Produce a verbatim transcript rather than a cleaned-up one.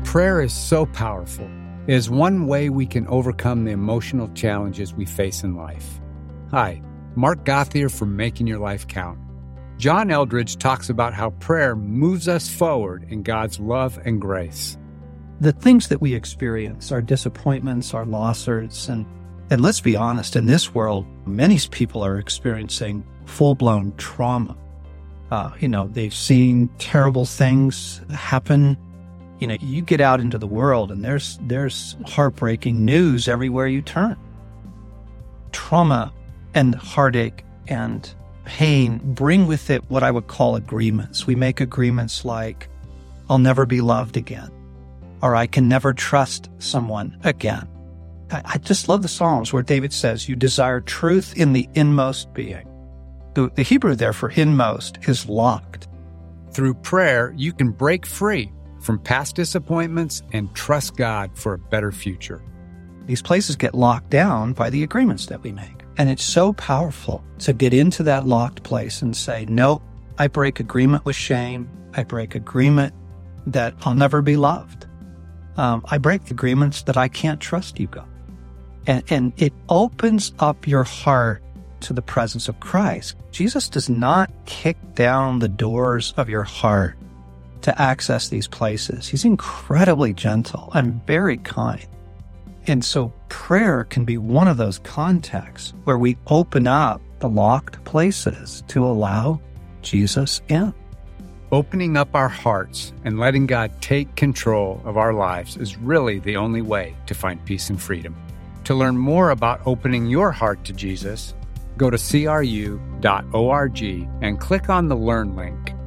Prayer is so powerful. It is one way we can overcome the emotional challenges we face in life. Hi, Mark Gauthier from Making Your Life Count. John Eldredge talks about how prayer moves us forward in God's love and grace. The things that we experience, our disappointments, our losses, and, and let's be honest, in this world, many people are experiencing full-blown trauma. Uh, you know, they've seen terrible things happen. You know, you get out into the world and there's there's heartbreaking news everywhere you turn. Trauma and heartache and pain bring with it what I would call agreements. We make agreements like, I'll never be loved again, or I can never trust someone again. I, I just love the Psalms where David says, you desire truth in the inmost being. The, the Hebrew there for inmost is locked. Through prayer, you can break free from past disappointments and trust God for a better future. These places get locked down by the agreements that we make. And it's so powerful to get into that locked place and say, no, I break agreement with shame. I break agreement that I'll never be loved. Um, I break agreements that I can't trust you, God. And, and it opens up your heart to the presence of Christ. Jesus does not kick down the doors of your heart to access these places. He's incredibly gentle and very kind. And so prayer can be one of those contexts where we open up the locked places to allow Jesus in. Opening up our hearts and letting God take control of our lives is really the only way to find peace and freedom. To learn more about opening your heart to Jesus, go to C R U dot org and click on the Learn link.